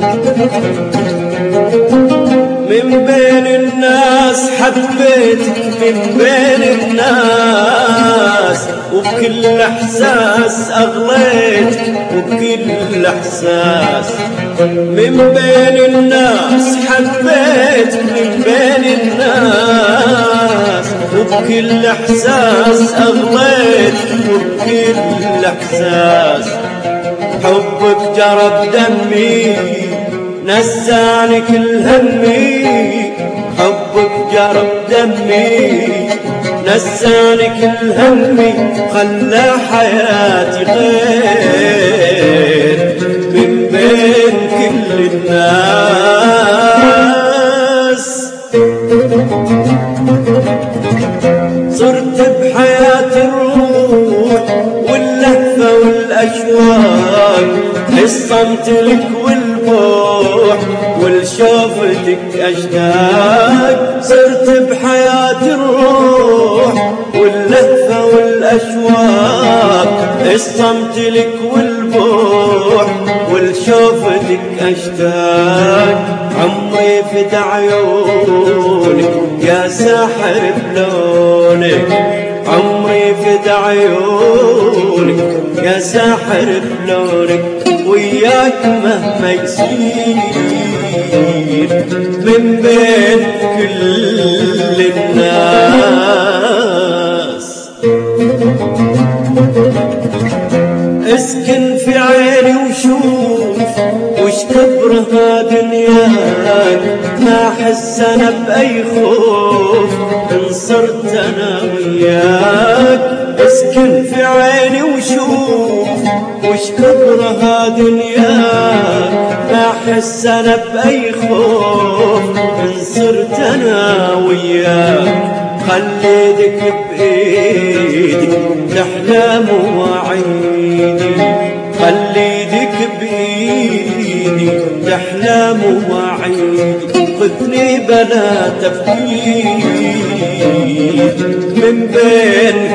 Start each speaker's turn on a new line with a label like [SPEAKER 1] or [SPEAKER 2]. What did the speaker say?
[SPEAKER 1] من بين الناس حبيتك من بين الناس، وبكل احساس اغليتك وبكل احساس. من بين الناس حبيتك من بين الناس، وبكل احساس اغليتك وبكل احساس. حبك جرب دمي نساني كل همي، حبك جرب دمي نساني كل همي، خلى حياتي غير من بين كل الناس. صرت بحياة الروح واللهفة والأشواق، الصمت لك والبوح والشوفتك أشتاق. صرت بحياة الروح واللهفة والأشواق، الصمت لك والبوح والشوفتك أشتاق. عمري فدى عيونك يا ساحر بلونك، عمري فدى عيونك يا ساحر بلونك. وياك مهما يصير من بين كل الناس. اسكن في عيني وشوف وش تبرها دنياك، ما احس انا باي خوف ان صرت انا وياك. اسكن في عيني وشوف وش كبرها دنياك، ما احس انا باي خوف ان صرت انا وياك. خلي ايدك بايدي تحلم وعيدي، خلي ايدك بايدي تحلم وعيدي. خذني بلا تفكير من بين